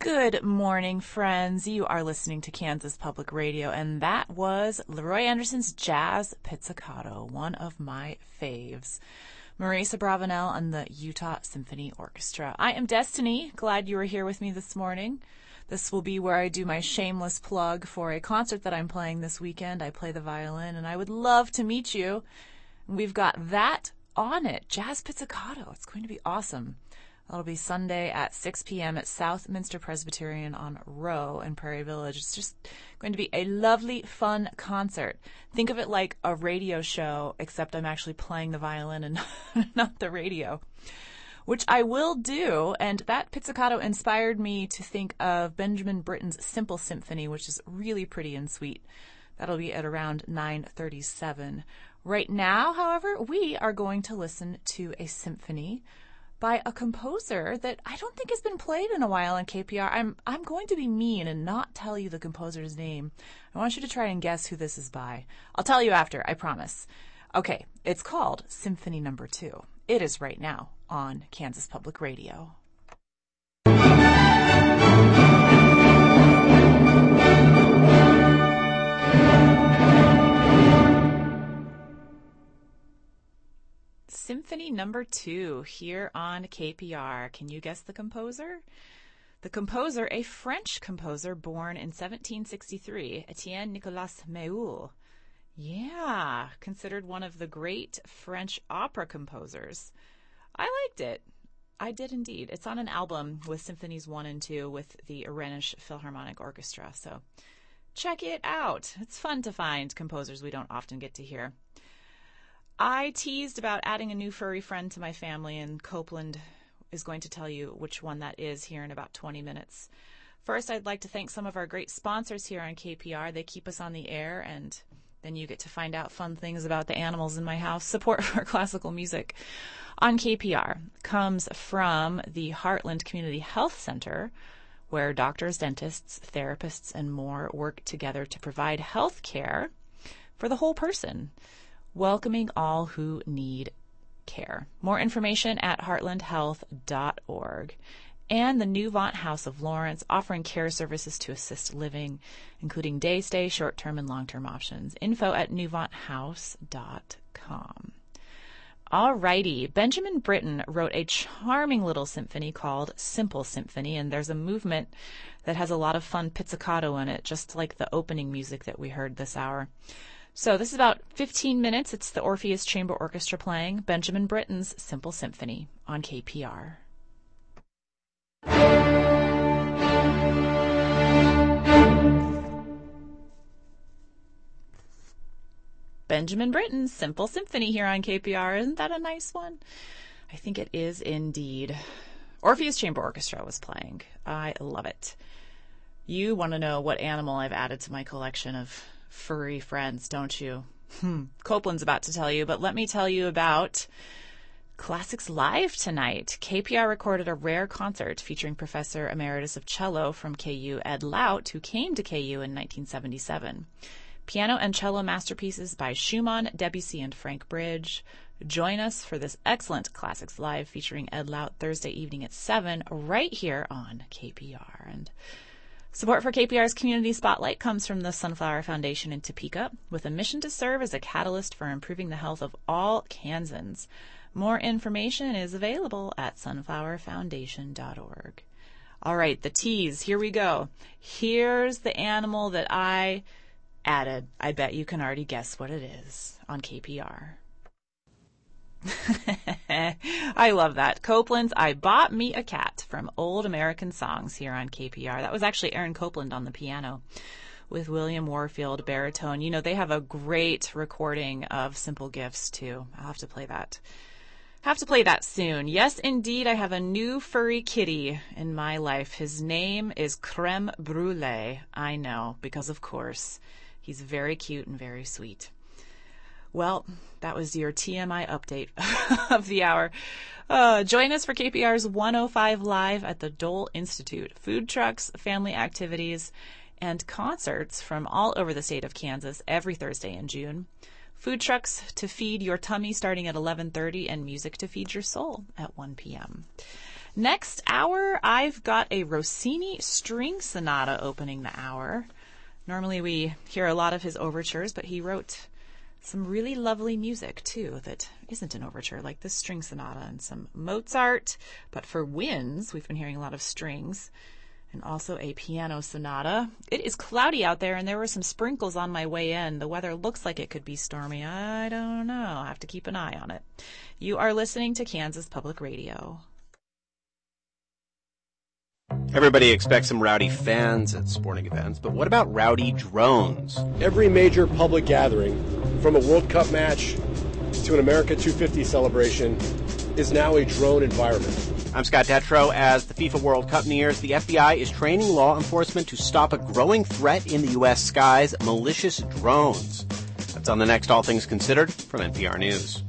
Good morning, friends. You are listening to Kansas Public Radio, and that was Leroy Anderson's Jazz Pizzicato, one of my faves. Marisa Bravanel and the Utah Symphony Orchestra. I am Destiny. Glad you are here with me this morning. This will be where I do my shameless plug for a concert that I'm playing this weekend. I play the violin, and I would love to meet you. We've got that on it, Jazz Pizzicato. It's going to be awesome. That'll be Sunday at 6 p.m. at Southminster Presbyterian on Row in Prairie Village. It's just going to be a lovely, fun concert. Think of it like a radio show, except I'm actually playing the violin and not the radio, which I will do. And that pizzicato inspired me to think of Benjamin Britten's Simple Symphony, which is really pretty and sweet. That'll be at around 9:37. Right now, however, we are going to listen to a symphony by a composer that I don't think has been played in a while on KPR. I'm going to be mean and not tell you the composer's name. I want you to try and guess who this is by. I'll tell you after, I promise. Okay, it's called Symphony No. 2. It is right now on Kansas Public Radio. Symphony No. 2 here on KPR. Can you guess the composer? The composer, a French composer born in 1763, Etienne Nicolas Méhul. Yeah, considered one of the great French opera composers. I liked it. I did indeed. It's on an album with Symphonies 1 and 2 with the Rhenish Philharmonic Orchestra, so check it out. It's fun to find composers we don't often get to hear. I teased about adding a new furry friend to my family, and Copeland is going to tell you which one that is here in about 20 minutes. First, I'd like to thank some of our great sponsors here on KPR. They keep us on the air, and then you get to find out fun things about the animals in my house. Support for classical music on KPR comes from the Heartland Community Health Center, where doctors, dentists, therapists, and more work together to provide health care for the whole person, welcoming all who need care. More information at heartlandhealth.org. And the Newvant House of Lawrence, offering care services to assist living, including day stay, short-term, and long-term options. Info at newvanthouse.com. All righty. Benjamin Britten wrote a charming little symphony called Simple Symphony, and there's a movement that has a lot of fun pizzicato in it, just like the opening music that we heard this hour. So this is about 15 minutes. It's the Orpheus Chamber Orchestra playing Benjamin Britten's Simple Symphony on KPR. Benjamin Britten's Simple Symphony here on KPR. Isn't that a nice one? I think it is indeed. Orpheus Chamber Orchestra was playing. I love it. You want to know what animal I've added to my collection of furry friends, don't you? Copeland's about to tell you, but let me tell you about Classics Live tonight. KPR recorded a rare concert featuring Professor Emeritus of Cello from KU, Ed Laut, who came to KU in 1977. Piano and cello masterpieces by Schumann, Debussy, and Frank Bridge. Join us for this excellent Classics Live featuring Ed Laut Thursday evening at 7 right here on KPR. And support for KPR's Community Spotlight comes from the Sunflower Foundation in Topeka, with a mission to serve as a catalyst for improving the health of all Kansans. More information is available at sunflowerfoundation.org. All right, the tease. Here we go. Here's the animal that I added. I bet you can already guess what it is on KPR. I love that. Copeland's I Bought Me a Cat from Old American Songs here on KPR. That was actually Aaron Copeland on the piano with William Warfield baritone. You know, they have a great recording of Simple Gifts too. I'll have to play that. Have to play that soon. Yes, indeed, I have a new furry kitty in my life. His name is Creme Brulee. I know, because of course, he's very cute and very sweet. Well, that was your TMI update of the hour. Join us for KPR's 105 Live at the Dole Institute. Food trucks, family activities, and concerts from all over the state of Kansas every Thursday in June. Food trucks to feed your tummy starting at 11:30 and music to feed your soul at 1 p.m. Next hour, I've got a Rossini string sonata opening the hour. Normally we hear a lot of his overtures, but he wrote some really lovely music, too, that isn't an overture, like this string sonata, and some Mozart. But for winds, we've been hearing a lot of strings, and also a piano sonata. It is cloudy out there, and there were some sprinkles on my way in. The weather looks like it could be stormy. I don't know. I'll have to keep an eye on it. You are listening to Kansas Public Radio. Everybody expects some rowdy fans at sporting events, but what about rowdy drones? Every major public gathering, from a World Cup match to an America 250 celebration, is now a drone environment. I'm Scott Detrow. As the FIFA World Cup nears, the FBI is training law enforcement to stop a growing threat in the U.S. skies, malicious drones. That's on the next All Things Considered from NPR News.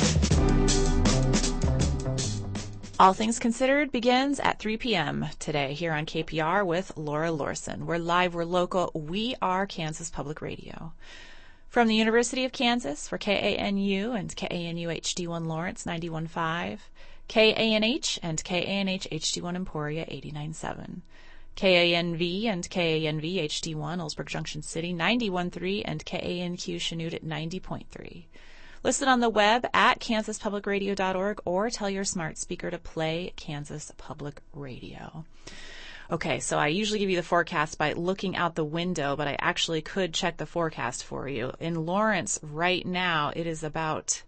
All Things Considered begins at 3 p.m. today here on KPR with Laura Lorson. We're live, we're local, we are Kansas Public Radio. From the University of Kansas for KANU and KANU HD1 Lawrence 91.5, KANH and KANH HD1 Emporia 89.7, KANV and KANV HD1 Ellsberg Junction City 91.3, and KANQ Chanute at 90.3. Listen on the web at kansaspublicradio.org or tell your smart speaker to play Kansas Public Radio. Okay, so I usually give you the forecast by looking out the window, but I actually could check the forecast for you. In Lawrence right now, it is about,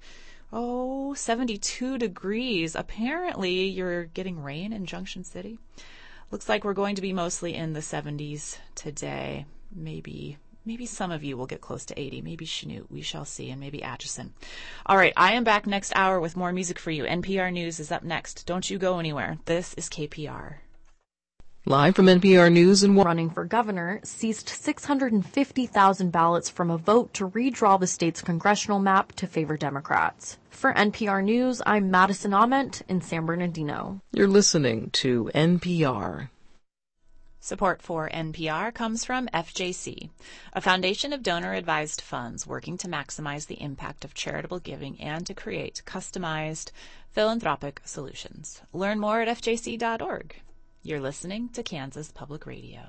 72 degrees. Apparently, you're getting rain in Junction City. Looks like we're going to be mostly in the 70s today. Maybe some of you will get close to 80. Maybe Chanute, we shall see, and maybe Atchison. All right, I am back next hour with more music for you. NPR News is up next. Don't you go anywhere. This is KPR. Live from NPR News and running for governor seized 650,000 ballots from a vote to redraw the state's congressional map to favor Democrats. For NPR News, I'm Madison Ament in San Bernardino. You're listening to NPR. Support for NPR comes from FJC, a foundation of donor-advised funds working to maximize the impact of charitable giving and to create customized philanthropic solutions. Learn more at fjc.org. You're listening to Kansas Public Radio.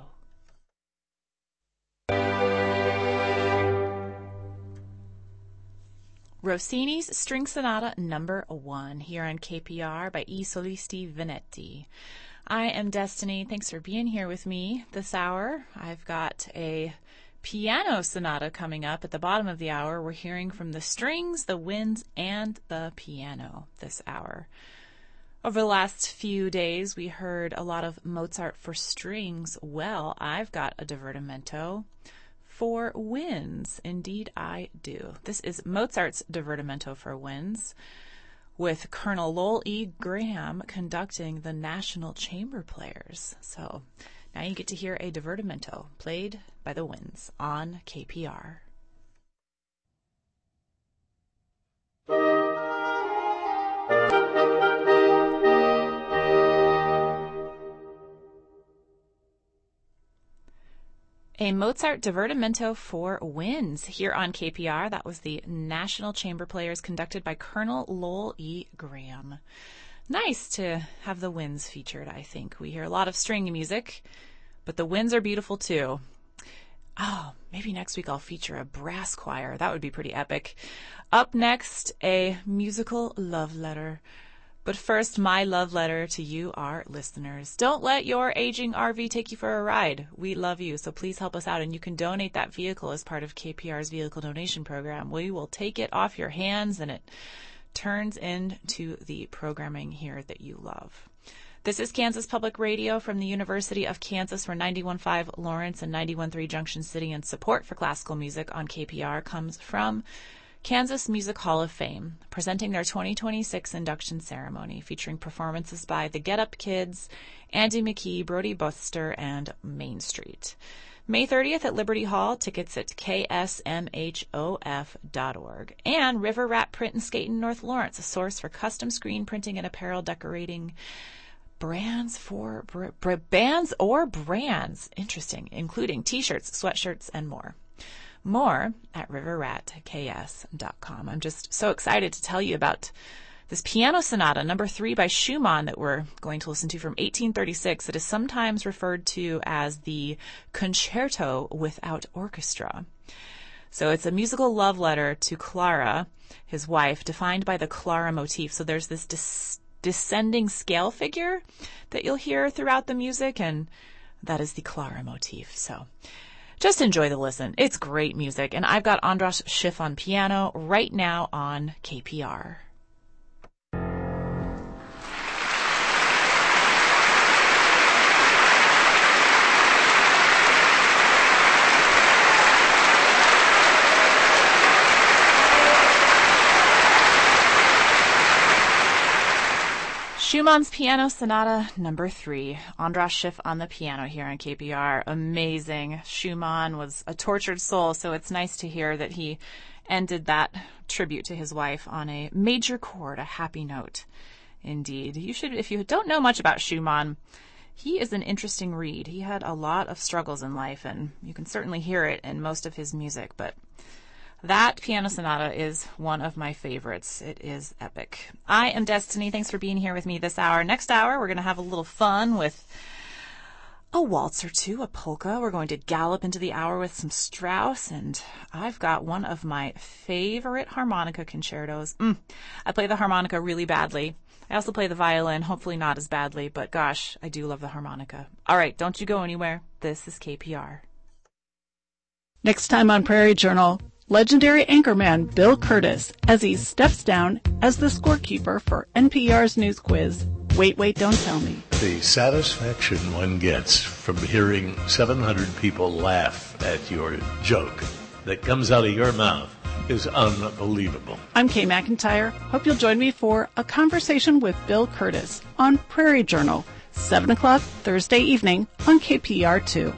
Rossini's String Sonata No. 1 here on KPR by I Solisti Venetti. I am Destiny. Thanks for being here with me this hour. I've got a piano sonata coming up at the bottom of the hour. We're hearing from the strings, the winds, and the piano this hour. Over the last few days, we heard a lot of Mozart for strings. Well, I've got a divertimento for winds. Indeed, I do. This is Mozart's divertimento for winds, with Colonel Lowell E. Graham conducting the National Chamber Players. So now you get to hear a divertimento played by the winds on KPR. A Mozart divertimento for winds here on KPR. That was the National Chamber Players conducted by Colonel Lowell E. Graham. Nice to have the winds featured, I think. We hear a lot of string music, but the winds are beautiful too. Oh, maybe next week I'll feature a brass choir. That would be pretty epic. Up next, a musical love letter. But first, my love letter to you, our listeners. Don't let your aging RV take you for a ride. We love you, so please help us out. And you can donate that vehicle as part of KPR's vehicle donation program. We will take it off your hands, and it turns into the programming here that you love. This is Kansas Public Radio from the University of Kansas for 91.5 Lawrence and 91.3 Junction City. And support for classical music on KPR comes from Kansas Music Hall of Fame, presenting their 2026 induction ceremony, featuring performances by the Get Up Kids, Andy McKee, Brody Buster, and Main Street. May 30th at Liberty Hall, tickets at ksmhof.org. And River Rat Print and Skate in North Lawrence, a source for custom screen printing and apparel decorating brands or brands, interesting, including t-shirts, sweatshirts, and more. More at riverratks.com. I'm just so excited to tell you about This piano sonata, number 3 by Schumann, that we're going to listen to from 1836, it is sometimes referred to as the Concerto Without Orchestra. So it's a musical love letter to Clara, his wife, defined by the Clara motif. So there's this descending scale figure that you'll hear throughout the music, and that is the Clara motif. So just enjoy the listen. It's great music, and I've got Andras Schiff on piano right now on KPR. Schumann's Piano Sonata number 3. Andras Schiff on the piano here on KPR. Amazing. Schumann was a tortured soul, so it's nice to hear that he ended that tribute to his wife on a major chord, a happy note. Indeed. You should, if you don't know much about Schumann, he is an interesting read. He had a lot of struggles in life, and you can certainly hear it in most of his music, but that piano sonata is one of my favorites. It is epic. I am Destiny. Thanks for being here with me this hour. Next hour, we're going to have a little fun with a waltz or two, a polka. We're going to gallop into the hour with some Strauss, and I've got one of my favorite harmonica concertos. I play the harmonica really badly. I also play the violin, hopefully not as badly, but gosh, I do love the harmonica. All right, don't you go anywhere. This is KPR. Next time on Prairie Journal, legendary anchorman Bill Curtis as he steps down as the scorekeeper for NPR's news quiz, Wait, Wait, Don't Tell Me. The satisfaction one gets from hearing 700 people laugh at your joke that comes out of your mouth is unbelievable. I'm Kay McIntyre. Hope you'll join me for a conversation with Bill Curtis on Prairie Journal, 7 o'clock Thursday evening on KPR2.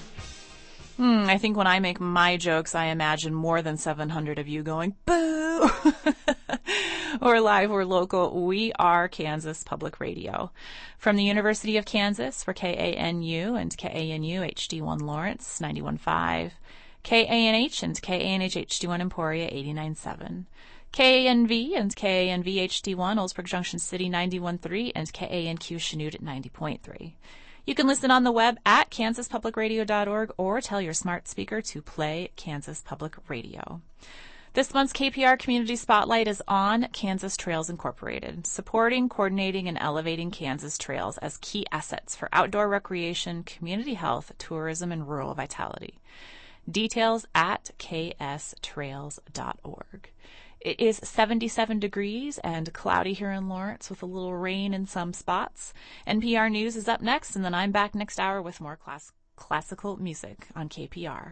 I think when I make my jokes, I imagine more than 700 of you going, boo! Or live or local, we are Kansas Public Radio. From the University of Kansas, for KANU and KANU HD1 Lawrence, 91.5, KANH and KANH HD1 Emporia, 89.7, KANV and KANV HD1 Oldsburg Junction City, 91.3, and KANQ Chanute at 90.3. You can listen on the web at kansaspublicradio.org or tell your smart speaker to play Kansas Public Radio. This month's KPR Community Spotlight is on Kansas Trails Incorporated, supporting, coordinating, and elevating Kansas trails as key assets for outdoor recreation, community health, tourism, and rural vitality. Details at kstrails.org. It is 77 degrees and cloudy here in Lawrence with a little rain in some spots. NPR News is up next, and then I'm back next hour with more classical music on KPR.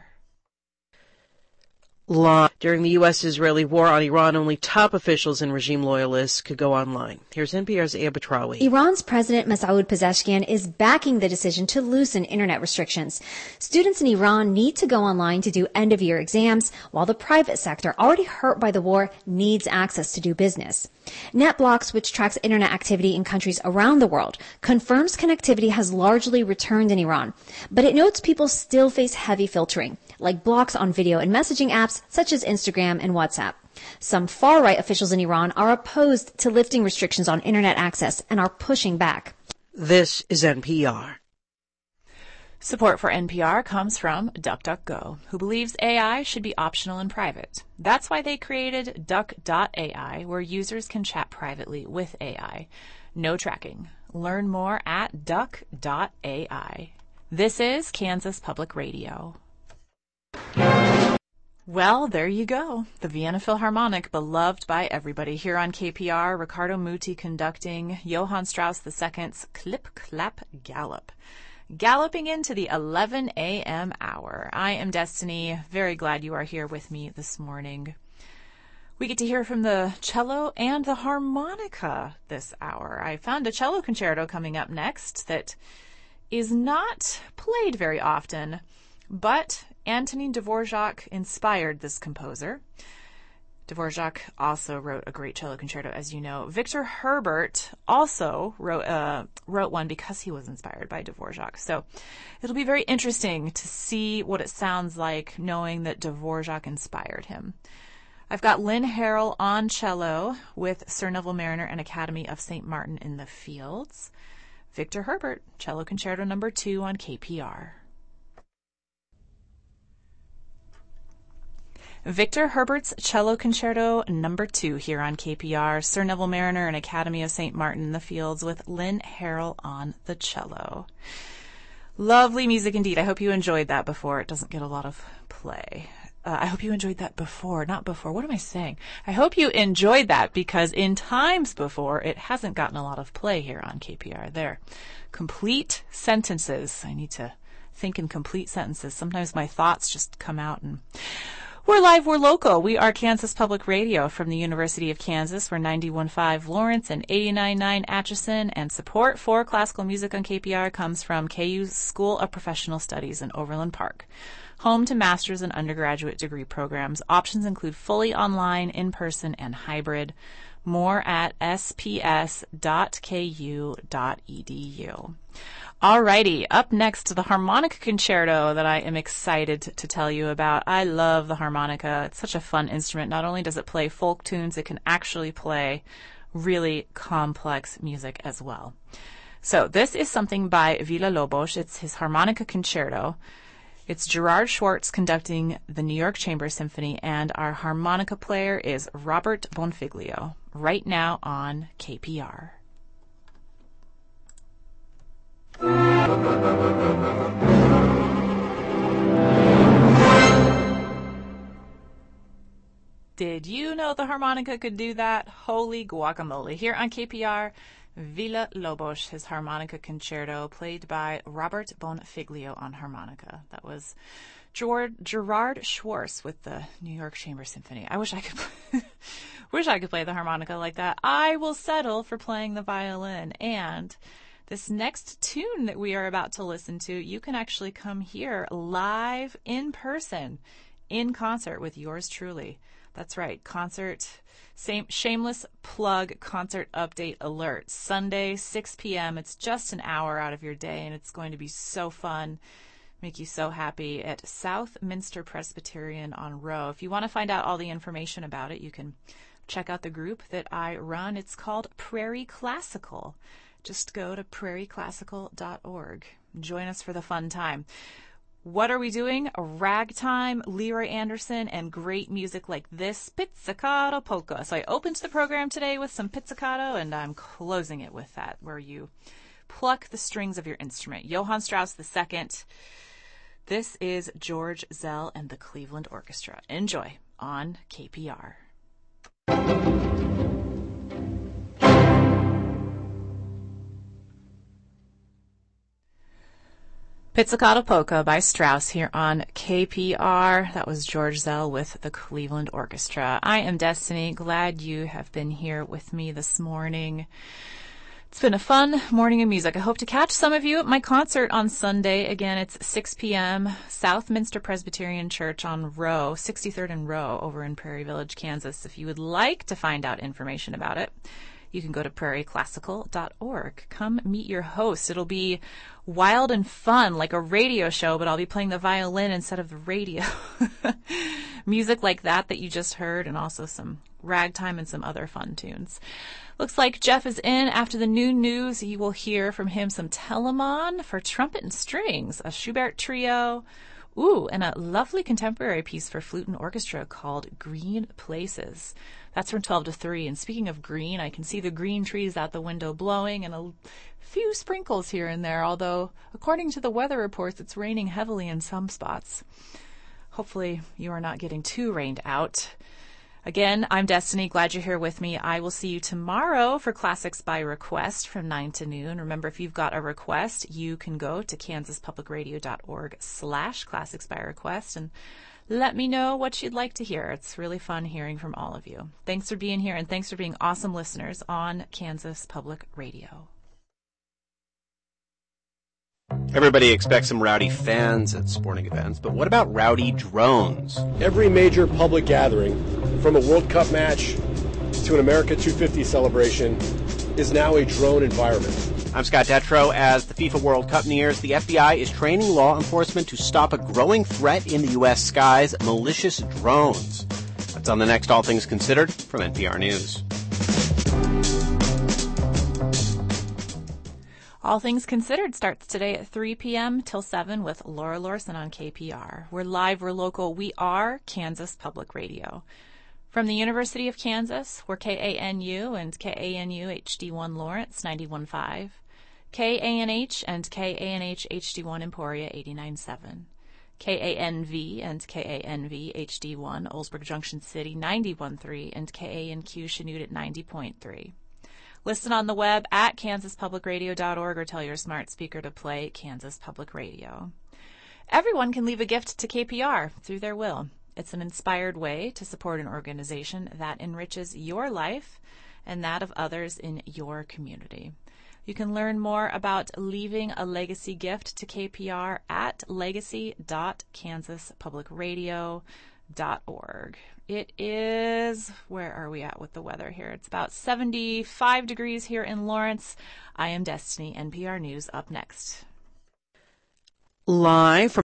During the U.S.-Israeli war on Iran, only top officials and regime loyalists could go online. Here's NPR's Aya Batrawi. Iran's President Masoud Pezeshkian is backing the decision to loosen internet restrictions. Students in Iran need to go online to do end-of-year exams, while the private sector, already hurt by the war, needs access to do business. NetBlocks, which tracks internet activity in countries around the world, confirms connectivity has largely returned in Iran, but it notes people still face heavy filtering, like blocks on video and messaging apps such as Instagram and WhatsApp. Some far-right officials in Iran are opposed to lifting restrictions on internet access and are pushing back. This is NPR. Support for NPR comes from DuckDuckGo, who believes AI should be optional and private. That's why they created Duck.ai, where users can chat privately with AI. No tracking. Learn more at Duck.ai. This is Kansas Public Radio. Well, there you go. The Vienna Philharmonic, beloved by everybody. Here on KPR, Riccardo Muti conducting Johann Strauss II's Clip, Clap, Gallop. Galloping into the 11 a.m. hour. I am Destiny. Very glad you are here with me this morning. We get to hear from the cello and the harmonica this hour. I found a cello concerto coming up next that is not played very often, but Antonin Dvorak inspired this composer. Dvorak also wrote a great cello concerto, as you know. Victor Herbert also wrote one because he was inspired by Dvorak. So it'll be very interesting to see what it sounds like knowing that Dvorak inspired him. I've got Lynn Harrell on cello with Sir Neville Mariner and Academy of St. Martin in the Fields. Victor Herbert, Cello Concerto No. 2 on KPR. Victor Herbert's Cello Concerto No. 2 here on KPR. Sir Neville Mariner and Academy of St. Martin in the Fields with Lynn Harrell on the cello. Lovely music indeed. I hope you enjoyed that before. It doesn't get a lot of play. I hope you enjoyed that before, not before. What am I saying? I hope you enjoyed that because in times before, it hasn't gotten a lot of play here on KPR. There. Complete sentences. I need to think in complete sentences. Sometimes my thoughts just come out and... We're live, we're local. We are Kansas Public Radio from the University of Kansas. We're 91.5 Lawrence and 89.9 Atchison, and support for classical music on KPR comes from KU's School of Professional Studies in Overland Park. Home to master's and undergraduate degree programs. Options include fully online, in-person, and hybrid. More at sps.ku.edu. Alrighty, up next, the harmonica concerto that I am excited to tell you about. I love the harmonica. It's such a fun instrument. Not only does it play folk tunes, it can actually play really complex music as well. So this is something by Villa-Lobos. It's his harmonica concerto. It's Gerard Schwartz conducting the New York Chamber Symphony, and our harmonica player is Robert Bonfiglio, right now on KPR. Did you know the harmonica could do that? Holy guacamole. Here on KPR, Villa-Lobos, his harmonica concerto, played by Robert Bonfiglio on harmonica. That was Gerard Schwartz with the New York Chamber Symphony. I wish I could play the harmonica like that. I will settle for playing the violin. And this next tune that we are about to listen to, you can actually come here live in person, in concert with yours truly. That's right, concert, shameless plug, concert update alert. Sunday, 6 p.m. It's just an hour out of your day, and it's going to be so fun, make you so happy at Southminster Presbyterian on Row. If you want to find out all the information about it, you can check out the group that I run. It's called Prairie Classical. Just go to prairieclassical.org. Join us for the fun time. What are we doing? Ragtime, Leroy Anderson, and great music like this, Pizzicato Polka. So I opened the program today with some pizzicato, and I'm closing it with that, where you pluck the strings of your instrument. Johann Strauss II. This is George Zell and the Cleveland Orchestra. Enjoy on KPR. Pizzicato Polka by Strauss here on KPR. That was George Zell with the Cleveland Orchestra. I am Destiny. Glad you have been here with me this morning. It's been a fun morning of music. I hope to catch some of you at my concert on Sunday. Again, it's 6 p.m. Southminster Presbyterian Church on Row, 63rd and Row over in Prairie Village, Kansas. If you would like to find out information about it, you can go to prairieclassical.org. Come meet your host. It'll be wild and fun, like a radio show, but I'll be playing the violin instead of the radio. Music like that you just heard, and also some ragtime and some other fun tunes. Looks like Jeff is in. After the noon news, you will hear from him some Telemann for trumpet and strings, a Schubert trio, and a lovely contemporary piece for flute and orchestra called Green Places. That's from 12 to 3. And speaking of green, I can see the green trees out the window blowing and a few sprinkles here and there, although according to the weather reports, it's raining heavily in some spots. Hopefully you are not getting too rained out. Again, I'm Destiny. Glad you're here with me. I will see you tomorrow for Classics by Request from 9 to noon. Remember, if you've got a request, you can go to kansaspublicradio.org/classics by request and let me know what you'd like to hear. It's really fun hearing from all of you. Thanks for being here, and thanks for being awesome listeners on Kansas Public Radio. Everybody expects some rowdy fans at sporting events, but what about rowdy drones? Every major public gathering, from a World Cup match to an America 250 celebration, is now a drone environment. I'm Scott Detrow. As the FIFA World Cup nears, the FBI is training law enforcement to stop a growing threat in the U.S. skies, malicious drones. That's on the next All Things Considered from NPR News. All Things Considered starts today at 3 p.m. till 7 with Laura Lorson on KPR. We're live, we're local, we are Kansas Public Radio. From the University of Kansas, we're KANU and KANU HD1 Lawrence 91.5, KANH and KANH HD1 Emporia 89.7, KANV and KANV HD1 Oldsburg Junction City 91.3, and KANQ Chanute at 90.3. Listen on the web at kansaspublicradio.org or tell your smart speaker to play Kansas Public Radio. Everyone can leave a gift to KPR through their will. It's an inspired way to support an organization that enriches your life and that of others in your community. You can learn more about leaving a legacy gift to KPR at legacy.kansaspublicradio.org. It is, where are we at with the weather here? It's about 75 degrees here in Lawrence. I am Destiny, NPR News, up next. Live from